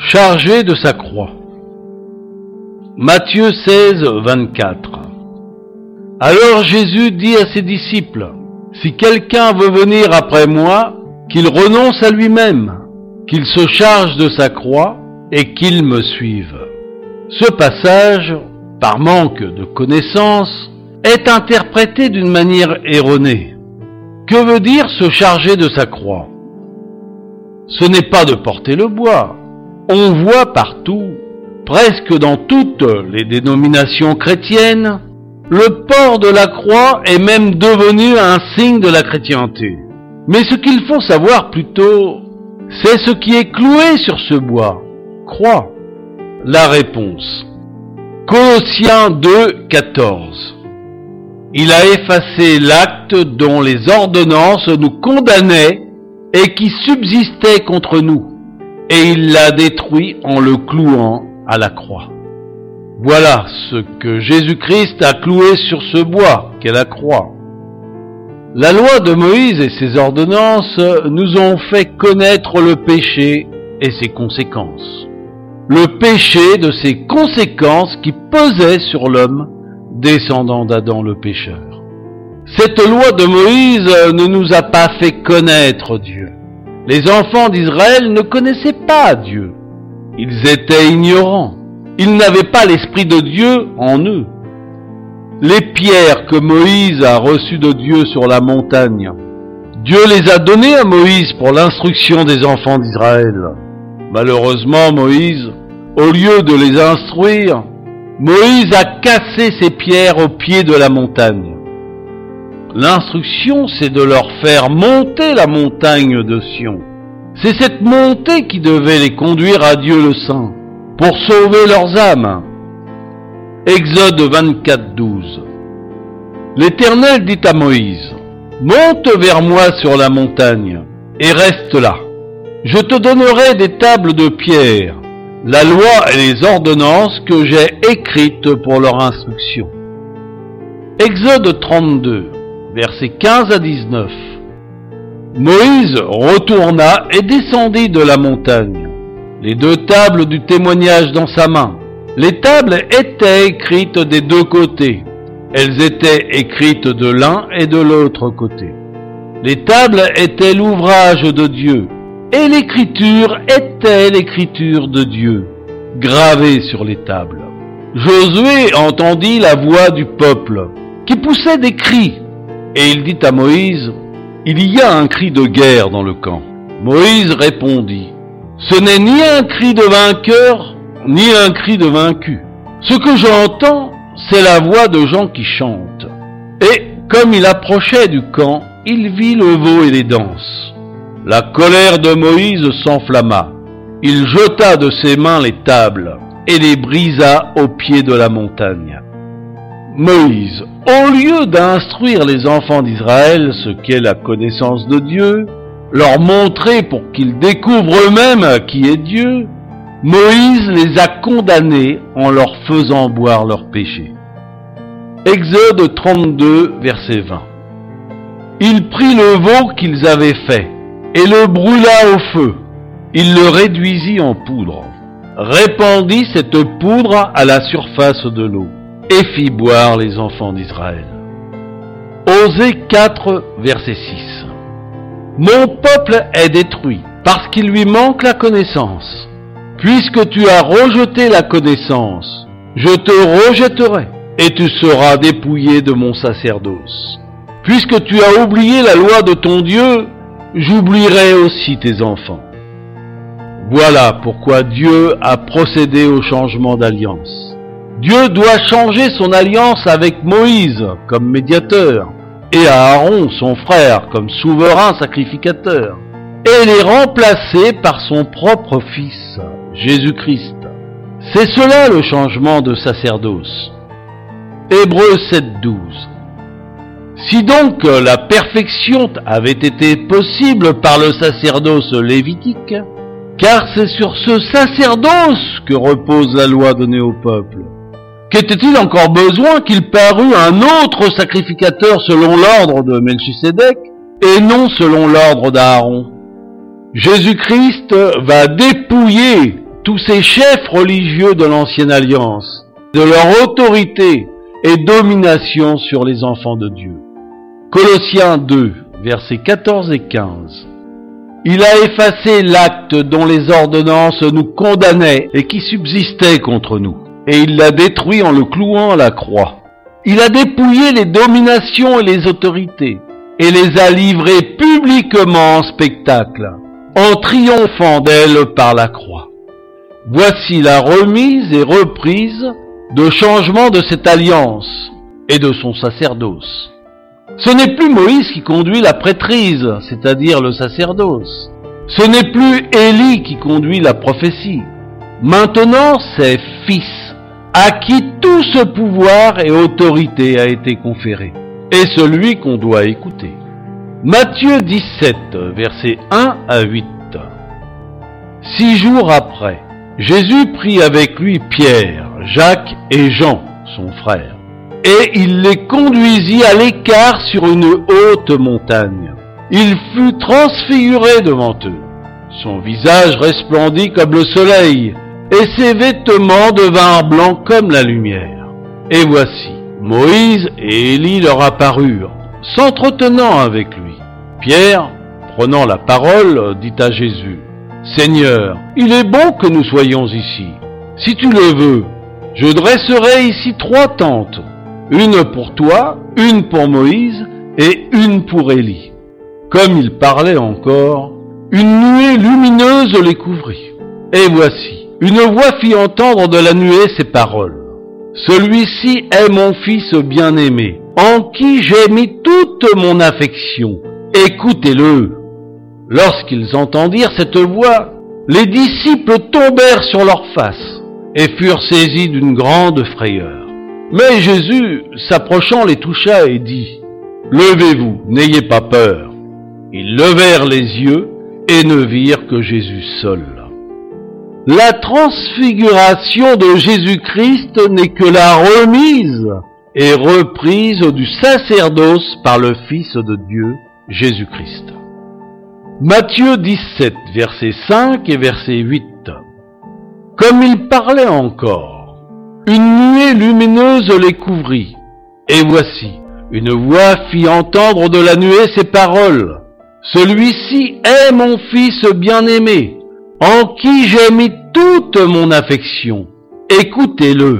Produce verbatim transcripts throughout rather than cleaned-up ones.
chargé de sa croix. Matthieu seize, vingt-quatre. Alors Jésus dit à ses disciples, « Si quelqu'un veut venir après moi, qu'il renonce à lui-même, qu'il se charge de sa croix et qu'il me suive. » Ce passage, par manque de connaissance, est interprété d'une manière erronée. Que veut dire se charger de sa croix? Ce n'est pas de porter le bois. On voit partout, presque dans toutes les dénominations chrétiennes, le port de la croix est même devenu un signe de la chrétienté. Mais ce qu'il faut savoir plutôt, c'est ce qui est cloué sur ce bois. Croix. La réponse. Colossiens deux, quatorze. Il a effacé l'acte dont les ordonnances nous condamnaient et qui subsistait contre nous, et il l'a détruit en le clouant à la croix. Voilà ce que Jésus-Christ a cloué sur ce bois qu'est la croix. La loi de Moïse et ses ordonnances nous ont fait connaître le péché et ses conséquences. Le péché de ses conséquences qui pesaient sur l'homme, descendant d'Adam le pécheur. Cette loi de Moïse ne nous a pas fait connaître Dieu. Les enfants d'Israël ne connaissaient pas Dieu. Ils étaient ignorants. Ils n'avaient pas l'Esprit de Dieu en eux. Les pierres que Moïse a reçues de Dieu sur la montagne, Dieu les a données à Moïse pour l'instruction des enfants d'Israël. Malheureusement, Moïse, au lieu de les instruire, Moïse a cassé ces pierres au pied de la montagne. L'instruction, c'est de leur faire monter la montagne de Sion. C'est cette montée qui devait les conduire à Dieu le Saint, pour sauver leurs âmes. Exode vingt-quatre, douze. L'Éternel dit à Moïse, « Monte vers moi sur la montagne, et reste là. Je te donnerai des tables de pierre, la loi et les ordonnances que j'ai écrites pour leur instruction. » Exode trente-deux, versets quinze à dix-neuf. Moïse retourna et descendit de la montagne, les deux tables du témoignage dans sa main. Les tables étaient écrites des deux côtés. Elles étaient écrites de l'un et de l'autre côté. Les tables étaient l'ouvrage de Dieu, et l'écriture était l'écriture de Dieu, gravée sur les tables. Josué entendit la voix du peuple, qui poussait des cris, et il dit à Moïse, « Il y a un cri de guerre dans le camp. » Moïse répondit, « Ce n'est ni un cri de vainqueur, ni un cri de vaincu. Ce que j'entends, c'est la voix de gens qui chantent. » Et comme il approchait du camp, il vit le veau et les danses. La colère de Moïse s'enflamma. Il jeta de ses mains les tables et les brisa au pied de la montagne. Moïse, au lieu d'instruire les enfants d'Israël ce qu'est la connaissance de Dieu, leur montrer pour qu'ils découvrent eux-mêmes qui est Dieu, Moïse les a condamnés en leur faisant boire leurs péchés. Exode trente-deux, verset vingt. Il prit le veau qu'ils avaient fait et le brûla au feu. Il le réduisit en poudre, répandit cette poudre à la surface de l'eau et fit boire les enfants d'Israël. Osée quatre, verset six. Mon peuple est détruit parce qu'il lui manque la connaissance. Puisque tu as rejeté la connaissance, je te rejetterai et tu seras dépouillé de mon sacerdoce. Puisque tu as oublié la loi de ton Dieu, j'oublierai aussi tes enfants. Voilà pourquoi Dieu a procédé au changement d'alliance. Dieu doit changer son alliance avec Moïse comme médiateur et Aaron, son frère, comme souverain sacrificateur, et les remplacer par son propre fils, Jésus-Christ. C'est cela le changement de sacerdoce. Hébreux sept, douze. Si donc la perfection avait été possible par le sacerdoce lévitique, car c'est sur ce sacerdoce que repose la loi donnée au peuple, qu'était-il encore besoin qu'il parût un autre sacrificateur selon l'ordre de Melchisédek et non selon l'ordre d'Aaron? Jésus-Christ va dépouiller tous ces chefs religieux de l'ancienne alliance, de leur autorité et domination sur les enfants de Dieu. Colossiens deux, versets quatorze et quinze. Il a effacé l'acte dont les ordonnances nous condamnaient et qui subsistait contre nous, et il l'a détruit en le clouant à la croix. Il a dépouillé les dominations et les autorités, et les a livrées publiquement en spectacle, en triomphant d'elles par la croix. Voici la remise et reprise de changement de cette alliance et de son sacerdoce. Ce n'est plus Moïse qui conduit la prêtrise, c'est-à-dire le sacerdoce. Ce n'est plus Élie qui conduit la prophétie. Maintenant, c'est Fils, à qui tout ce pouvoir et autorité a été conféré, et celui qu'on doit écouter. Matthieu dix-sept, versets un à huit. Six jours après, Jésus prit avec lui Pierre, Jacques et Jean, son frère, et il les conduisit à l'écart sur une haute montagne. Il fut transfiguré devant eux. Son visage resplendit comme le soleil, et ses vêtements devinrent blancs comme la lumière. Et voici, Moïse et Élie leur apparurent, s'entretenant avec lui. Pierre, prenant la parole, dit à Jésus, « Seigneur, il est bon que nous soyons ici. Si tu le veux, je dresserai ici trois tentes, une pour toi, une pour Moïse et une pour Élie. » Comme il parlait encore, une nuée lumineuse les couvrit. Et voici, une voix fit entendre de la nuée ces paroles. « Celui-ci est mon fils bien-aimé, en qui j'ai mis toute mon affection. Écoutez-le. » Lorsqu'ils entendirent cette voix, les disciples tombèrent sur leurs faces et furent saisis d'une grande frayeur. Mais Jésus, s'approchant, les toucha et dit, « Levez-vous, n'ayez pas peur. » Ils levèrent les yeux et ne virent que Jésus seul. La transfiguration de Jésus-Christ n'est que la remise et reprise du sacerdoce par le Fils de Dieu, Jésus-Christ. Matthieu dix-sept, verset cinq et verset huit. Comme il parlait encore, une nuée lumineuse les couvrit, et voici, une voix fit entendre de la nuée ces paroles. « Celui-ci est mon Fils bien-aimé, en qui j'ai mis toute mon affection. Écoutez-le. »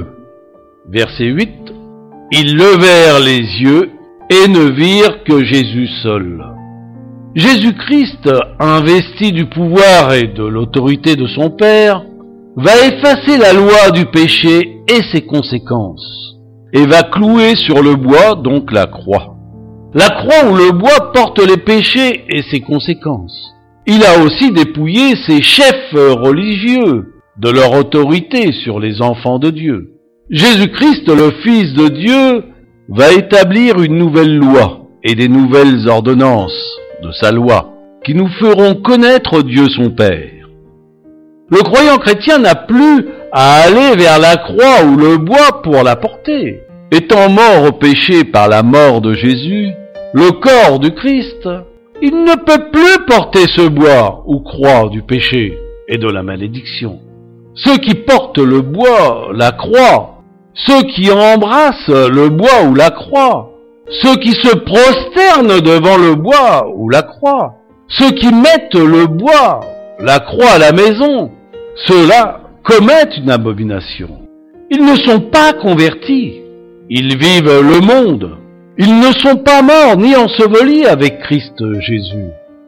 Verset huit. Ils levèrent les yeux et ne virent que Jésus seul. Jésus-Christ, investi du pouvoir et de l'autorité de son Père, va effacer la loi du péché et ses conséquences, et va clouer sur le bois, donc la croix. La croix ou le bois porte les péchés et ses conséquences. Il a aussi dépouillé ses chefs religieux de leur autorité sur les enfants de Dieu. Jésus-Christ, le Fils de Dieu, va établir une nouvelle loi et des nouvelles ordonnances de sa loi, qui nous feront connaître Dieu son Père. Le croyant chrétien n'a plus à aller vers la croix ou le bois pour la porter. Étant mort au péché par la mort de Jésus, le corps du Christ, il ne peut plus porter ce bois ou croix du péché et de la malédiction. Ceux qui portent le bois, la croix, ceux qui embrassent le bois ou la croix, ceux qui se prosternent devant le bois ou la croix, ceux qui mettent le bois, la croix à la maison, ceux-là commettent une abomination. Ils ne sont pas convertis, ils vivent le monde, ils ne sont pas morts ni ensevelis avec Christ Jésus.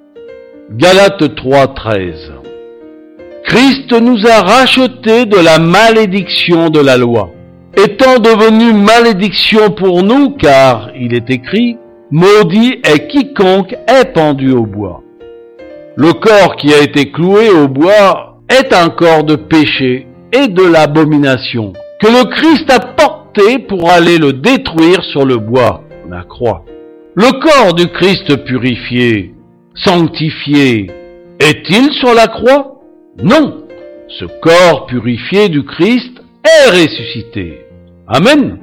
Galates trois, treize. Christ nous a rachetés de la malédiction de la loi, étant devenu malédiction pour nous, car il est écrit, « Maudit est quiconque est pendu au bois ». Le corps qui a été cloué au bois est un corps de péché et de l'abomination, que le Christ a porté pour aller le détruire sur le bois, la croix. Le corps du Christ purifié, sanctifié, est-il sur la croix? Non, ce corps purifié du Christ est ressuscité. Amen.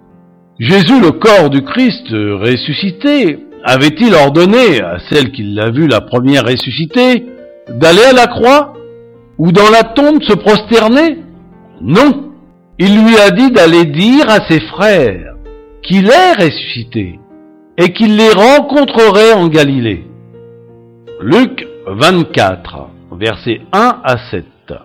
Jésus, le corps du Christ ressuscité, avait-il ordonné à celle qui l'a vu la première ressuscitée d'aller à la croix? ou dans la tombe se prosterner? Non. Il lui a dit d'aller dire à ses frères qu'il est ressuscité et qu'il les rencontrerait en Galilée. Luc vingt-quatre, versets un à sept.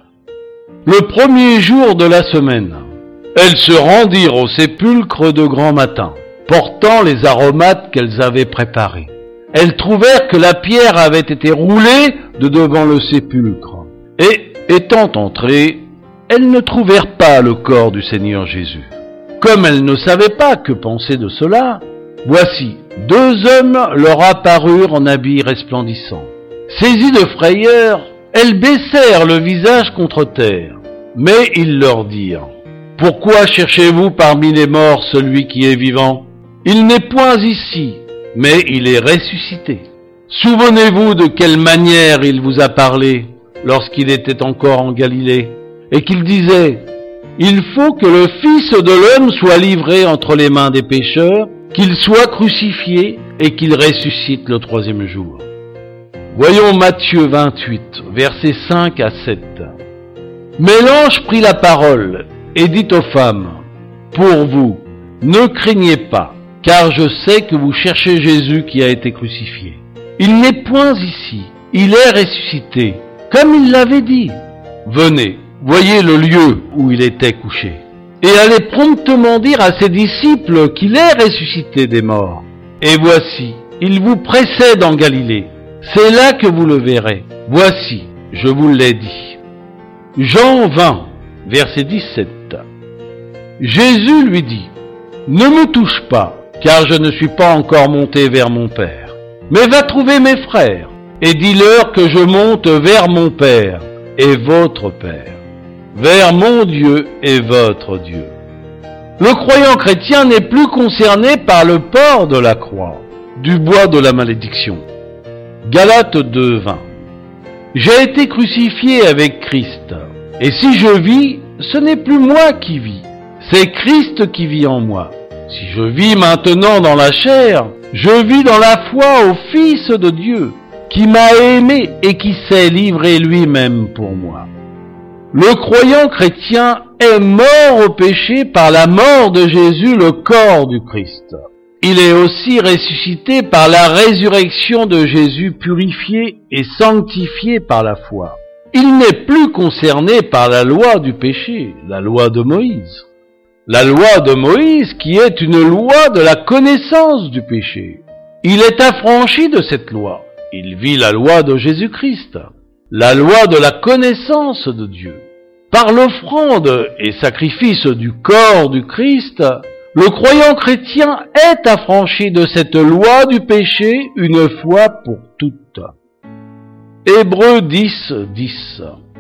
Le premier jour de la semaine, elles se rendirent au sépulcre de grand matin, portant les aromates qu'elles avaient préparés. Elles trouvèrent que la pierre avait été roulée de devant le sépulcre. Et, étant entrées, elles ne trouvèrent pas le corps du Seigneur Jésus. Comme elles ne savaient pas que penser de cela, voici, deux hommes leur apparurent en habits resplendissants. Saisies de frayeur, elles baissèrent le visage contre terre. Mais ils leur dirent: Pourquoi cherchez-vous parmi les morts celui qui est vivant? Il n'est point ici, mais il est ressuscité. Souvenez-vous de quelle manière il vous a parlé lorsqu'il était encore en Galilée, et qu'il disait: Il faut que le Fils de l'homme soit livré entre les mains des pécheurs, qu'il soit crucifié et qu'il ressuscite le troisième jour. Voyons Matthieu vingt-huit, versets cinq à sept. Mais l'ange prit la parole et dit aux femmes: Pour vous, ne craignez pas, car je sais que vous cherchez Jésus qui a été crucifié. Il n'est point ici, il est ressuscité, comme il l'avait dit. Venez, voyez le lieu où il était couché, et allez promptement dire à ses disciples qu'il est ressuscité des morts. Et voici, il vous précède en Galilée. C'est là que vous le verrez. Voici, je vous l'ai dit. Jean vingt, verset dix-sept. Jésus lui dit: Ne me touche pas, car je ne suis pas encore monté vers mon Père. Mais va trouver mes frères, et dis-leur que je monte vers mon Père et votre Père, vers mon Dieu et votre Dieu. Le croyant chrétien n'est plus concerné par le port de la croix, du bois de la malédiction. Galates deux, vingt. J'ai été crucifié avec Christ, et si je vis, ce n'est plus moi qui vis, c'est Christ qui vit en moi. Si je vis maintenant dans la chair, je vis dans la foi au Fils de Dieu, qui m'a aimé et qui s'est livré lui-même pour moi. Le croyant chrétien est mort au péché par la mort de Jésus, le corps du Christ. Il est aussi ressuscité par la résurrection de Jésus, purifié et sanctifié par la foi. Il n'est plus concerné par la loi du péché, la loi de Moïse. La loi de Moïse qui est une loi de la connaissance du péché. Il est affranchi de cette loi. Il vit la loi de Jésus-Christ, la loi de la connaissance de Dieu. Par l'offrande et sacrifice du corps du Christ, le croyant chrétien est affranchi de cette loi du péché une fois pour toutes. Hébreux dix, dix.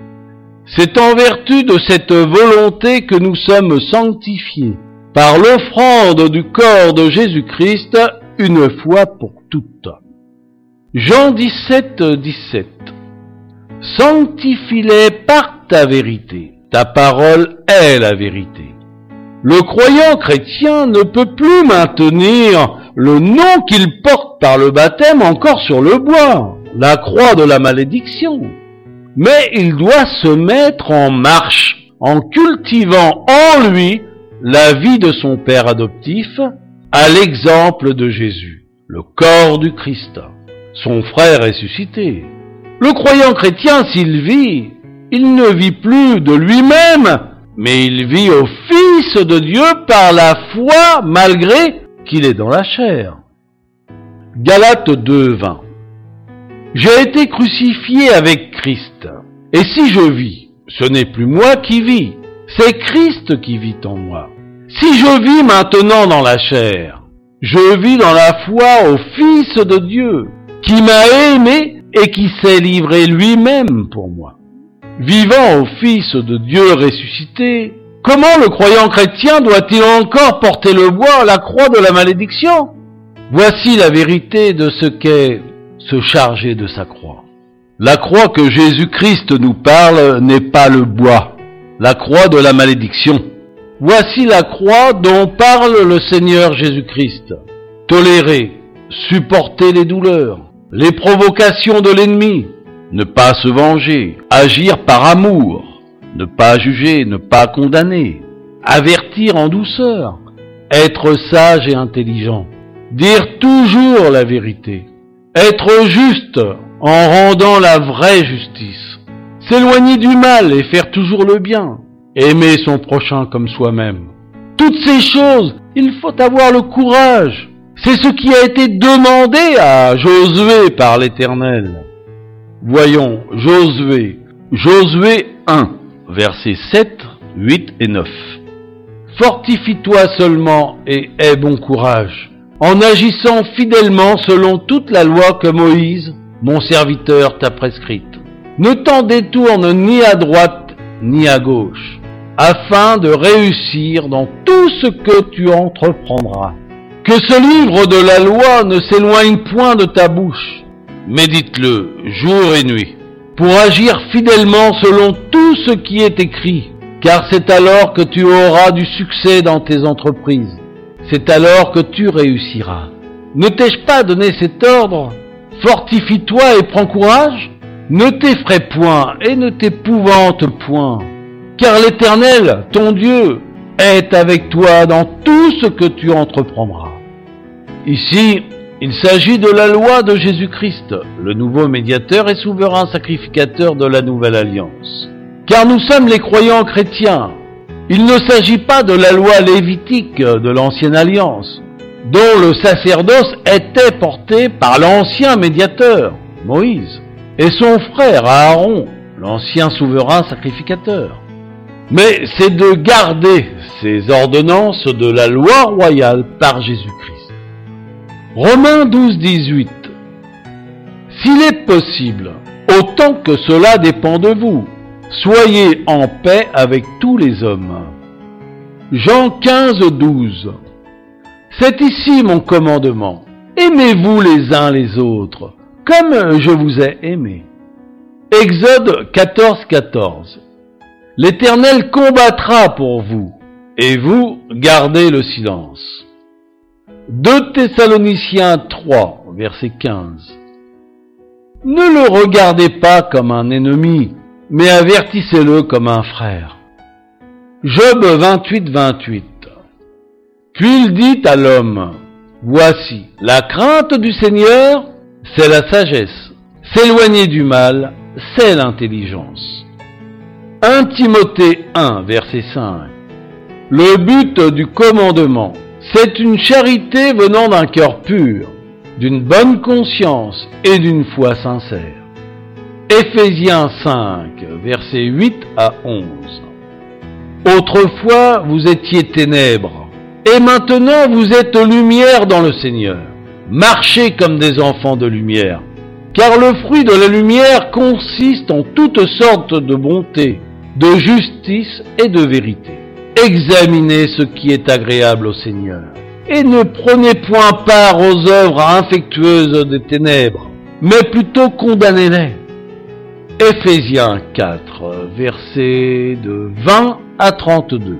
C'est en vertu de cette volonté que nous sommes sanctifiés par l'offrande du corps de Jésus-Christ une fois pour toutes. Jean dix-sept, dix-sept. Sanctifie-les par ta vérité. Ta parole est la vérité. Le croyant chrétien ne peut plus maintenir le nom qu'il porte par le baptême encore sur le bois, la croix de la malédiction. Mais il doit se mettre en marche en cultivant en lui la vie de son Père adoptif, à l'exemple de Jésus, le corps du Christ, son frère ressuscité. Le croyant chrétien, s'il vit, il ne vit plus de lui-même, mais il vit au Fils de Dieu par la foi, malgré qu'il est dans la chair. Galates deux, vingt. J'ai été crucifié avec Christ, et si je vis, ce n'est plus moi qui vis, c'est Christ qui vit en moi. Si je vis maintenant dans la chair, je vis dans la foi au Fils de Dieu, qui m'a aimé et qui s'est livré lui-même pour moi. Vivant au Fils de Dieu ressuscité, comment le croyant chrétien doit-il encore porter le bois, la croix de la malédiction? Voici la vérité de ce qu'est se charger de sa croix. La croix que Jésus-Christ nous parle n'est pas le bois, la croix de la malédiction. Voici la croix dont parle le Seigneur Jésus-Christ. Tolérer, supporter les douleurs, les provocations de l'ennemi, ne pas se venger, agir par amour, ne pas juger, ne pas condamner, avertir en douceur, être sage et intelligent, dire toujours la vérité, être juste en rendant la vraie justice, s'éloigner du mal et faire toujours le bien, aimer son prochain comme soi-même. Toutes ces choses, il faut avoir le courage. C'est ce qui a été demandé à Josué par l'Éternel. Voyons, Josué, Josué un, versets sept, huit et neuf. Fortifie-toi seulement et aie bon courage, en agissant fidèlement selon toute la loi que Moïse, mon serviteur, t'a prescrite. Ne t'en détourne ni à droite ni à gauche, afin de réussir dans tout ce que tu entreprendras. Que ce livre de la loi ne s'éloigne point de ta bouche. Médite-le jour et nuit, pour agir fidèlement selon tout ce qui est écrit, car c'est alors que tu auras du succès dans tes entreprises. C'est alors que tu réussiras. Ne t'ai-je pas donné cet ordre? Fortifie-toi et prends courage. Ne t'effraie point et ne t'épouvante point, car l'Éternel, ton Dieu, est avec toi dans tout ce que tu entreprendras. Ici, il s'agit de la loi de Jésus-Christ, le nouveau médiateur et souverain sacrificateur de la nouvelle alliance. Car nous sommes les croyants chrétiens. Il ne s'agit pas de la loi lévitique de l'ancienne alliance, dont le sacerdoce était porté par l'ancien médiateur, Moïse, et son frère Aaron, l'ancien souverain sacrificateur. Mais c'est de garder ces ordonnances de la loi royale par Jésus-Christ. Romains douze, dix-huit. S'il est possible, autant que cela dépend de vous, soyez en paix avec tous les hommes. Jean quinze, douze. C'est ici mon commandement. Aimez-vous les uns les autres, comme je vous ai aimé. Exode quatorze, quatorze. L'Éternel combattra pour vous, et vous gardez le silence. deux Thessaloniciens trois, verset quinze. Ne le regardez pas comme un ennemi, mais avertissez-le comme un frère. Job vingt-huit, vingt-huit. Puis il dit à l'homme, voici, la crainte du Seigneur, c'est la sagesse. S'éloigner du mal, c'est l'intelligence. un Timothée un, verset cinq. Le but du commandement, c'est une charité venant d'un cœur pur, d'une bonne conscience et d'une foi sincère. Éphésiens cinq, versets huit à onze. Autrefois, vous étiez ténèbres, et maintenant vous êtes lumière dans le Seigneur. Marchez comme des enfants de lumière, car le fruit de la lumière consiste en toutes sortes de bonté, de justice et de vérité. Examinez ce qui est agréable au Seigneur, et ne prenez point part aux œuvres infectueuses des ténèbres, mais plutôt condamnez-les. Éphésiens quatre, versets de vingt à trente-deux.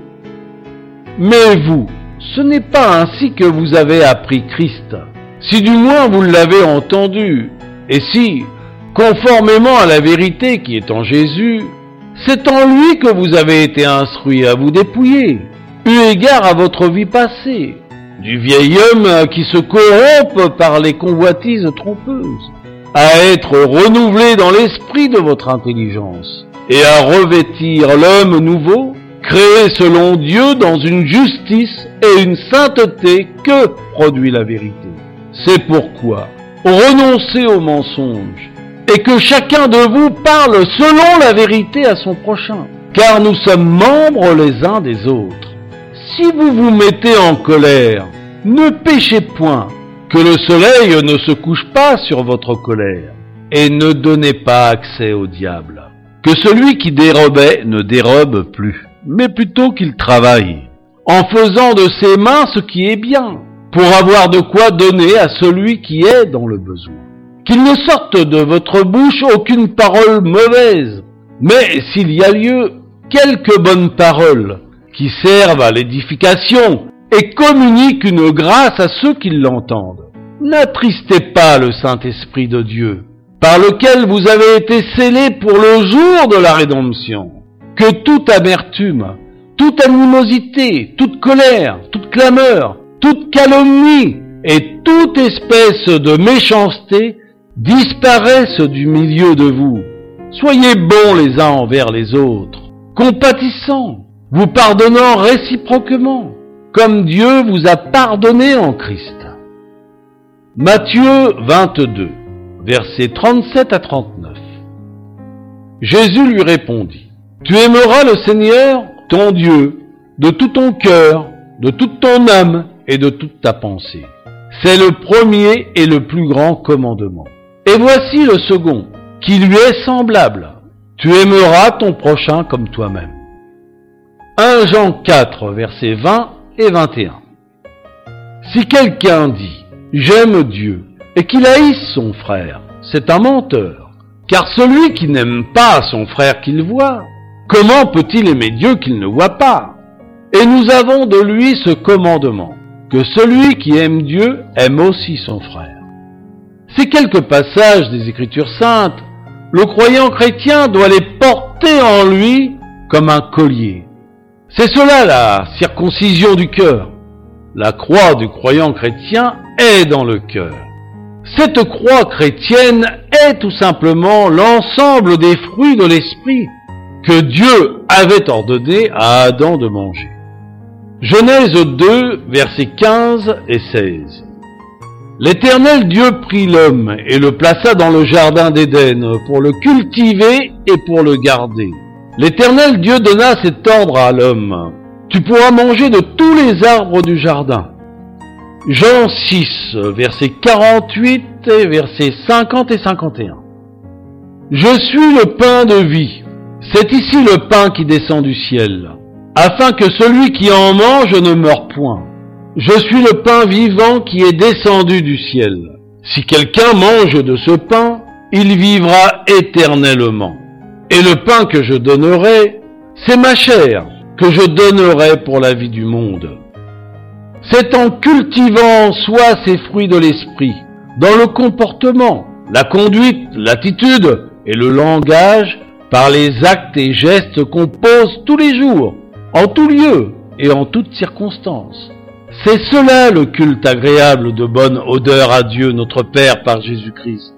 Mais vous, ce n'est pas ainsi que vous avez appris Christ, si du moins vous l'avez entendu, et si, conformément à la vérité qui est en Jésus, c'est en lui que vous avez été instruits à vous dépouiller, eu égard à votre vie passée, du vieil homme qui se corrompt par les convoitises trompeuses, à être renouvelé dans l'esprit de votre intelligence, et à revêtir l'homme nouveau, créé selon Dieu dans une justice et une sainteté que produit la vérité. C'est pourquoi, renoncez au mensonge, et que chacun de vous parle selon la vérité à son prochain, car nous sommes membres les uns des autres. Si vous vous mettez en colère, ne péchez point, que le soleil ne se couche pas sur votre colère, et ne donnez pas accès au diable. Que celui qui dérobait ne dérobe plus, mais plutôt qu'il travaille, en faisant de ses mains ce qui est bien, pour avoir de quoi donner à celui qui est dans le besoin. Qu'il ne sorte de votre bouche aucune parole mauvaise, mais s'il y a lieu, quelques bonnes paroles qui servent à l'édification et communiquent une grâce à ceux qui l'entendent. N'attristez pas le Saint-Esprit de Dieu, par lequel vous avez été scellés pour le jour de la rédemption, que toute amertume, toute animosité, toute colère, toute clameur, toute calomnie et toute espèce de méchanceté disparaissent du milieu de vous. Soyez bons les uns envers les autres, compatissants, vous pardonnant réciproquement, comme Dieu vous a pardonné en Christ. Matthieu vingt-deux, versets trente-sept à trente-neuf. Jésus lui répondit: Tu aimeras le Seigneur, ton Dieu, de tout ton cœur, de toute ton âme et de toute ta pensée. C'est le premier et le plus grand commandement. Et voici le second, qui lui est semblable. Tu aimeras ton prochain comme toi-même. premier Jean quatre, versets vingt et vingt et un. Si quelqu'un dit « J'aime Dieu » et qu'il haïsse son frère, c'est un menteur. Car celui qui n'aime pas son frère qu'il voit, comment peut-il aimer Dieu qu'il ne voit pas? Et nous avons de lui ce commandement, que celui qui aime Dieu aime aussi son frère. Ces quelques passages des Écritures saintes, le croyant chrétien doit les porter en lui comme un collier. C'est cela la circoncision du cœur. La croix du croyant chrétien est dans le cœur. Cette croix chrétienne est tout simplement l'ensemble des fruits de l'esprit que Dieu avait ordonné à Adam de manger. Genèse deux, versets quinze et seize. L'Éternel Dieu prit l'homme et le plaça dans le jardin d'Éden pour le cultiver et pour le garder. L'Éternel Dieu donna cet ordre à l'homme: Tu pourras manger de tous les arbres du jardin. Jean six, versets quarante-huit et versets cinquante et cinquante et un. Je suis le pain de vie. C'est ici le pain qui descend du ciel, afin que celui qui en mange ne meure point. Je suis le pain vivant qui est descendu du ciel. Si quelqu'un mange de ce pain, il vivra éternellement. Et le pain que je donnerai, c'est ma chair, que je donnerai pour la vie du monde. C'est en cultivant en soi ces fruits de l'esprit, dans le comportement, la conduite, l'attitude et le langage, par les actes et gestes qu'on pose tous les jours, en tout lieu et en toutes circonstances. C'est cela le culte agréable de bonne odeur à Dieu notre Père par Jésus-Christ.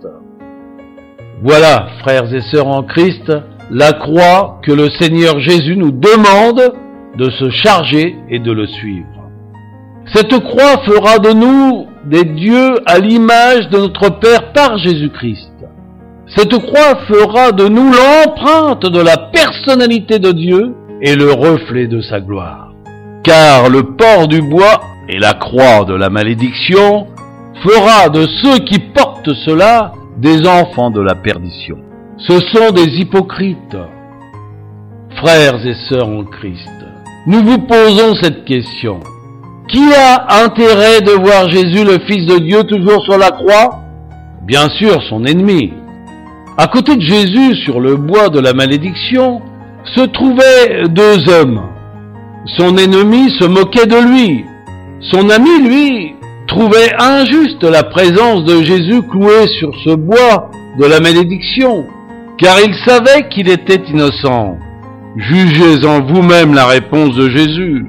Voilà, frères et sœurs en Christ, la croix que le Seigneur Jésus nous demande de se charger et de le suivre. Cette croix fera de nous des dieux à l'image de notre Père par Jésus-Christ. Cette croix fera de nous l'empreinte de la personnalité de Dieu et le reflet de sa gloire. Car le port du bois et la croix de la malédiction fera de ceux qui portent cela des enfants de la perdition. Ce sont des hypocrites. Frères et sœurs en Christ, nous vous posons cette question. Qui a intérêt de voir Jésus, le Fils de Dieu, toujours sur la croix? Bien sûr, son ennemi. À côté de Jésus, sur le bois de la malédiction, se trouvaient deux hommes. Son ennemi se moquait de lui. Son ami, lui, trouvait injuste la présence de Jésus cloué sur ce bois de la malédiction, car il savait qu'il était innocent. Jugez en vous-même la réponse de Jésus.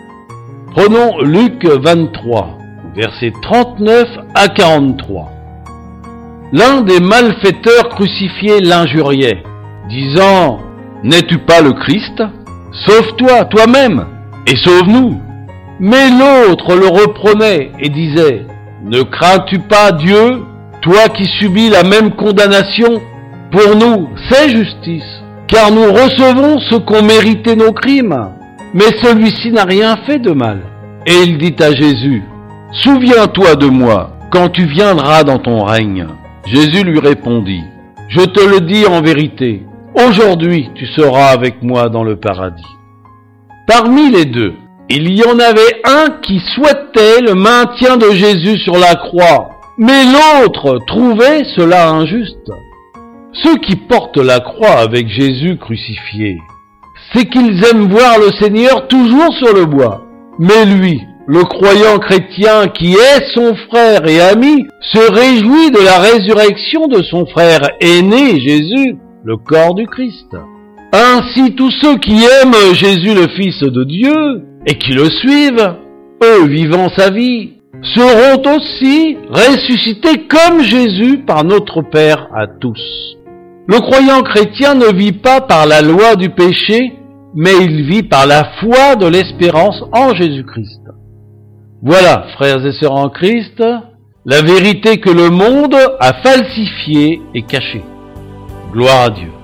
Prenons Luc vingt-trois, versets trente-neuf à quarante-trois. L'un des malfaiteurs crucifiés l'injuriait, disant: « N'es-tu pas le Christ? Sauve-toi toi-même et sauve-nous. » Mais l'autre le reprenait et disait: « Ne crains-tu pas Dieu, toi qui subis la même condamnation? Pour nous, c'est justice, car nous recevons ce qu'ont mérité nos crimes. Mais celui-ci n'a rien fait de mal. » Et il dit à Jésus: « Souviens-toi de moi quand tu viendras dans ton règne. » Jésus lui répondit: « Je te le dis en vérité, aujourd'hui tu seras avec moi dans le paradis. » Parmi les deux, il y en avait un qui souhaitait le maintien de Jésus sur la croix, mais l'autre trouvait cela injuste. Ceux qui portent la croix avec Jésus crucifié, c'est qu'ils aiment voir le Seigneur toujours sur le bois. Mais lui, le croyant chrétien qui est son frère et ami se réjouit de la résurrection de son frère aîné Jésus, le corps du Christ. Ainsi tous ceux qui aiment Jésus le Fils de Dieu et qui le suivent, eux vivant sa vie, seront aussi ressuscités comme Jésus par notre Père à tous. Le croyant chrétien ne vit pas par la loi du péché, mais il vit par la foi de l'espérance en Jésus-Christ. Voilà, frères et sœurs en Christ, la vérité que le monde a falsifiée et cachée. Gloire à Dieu.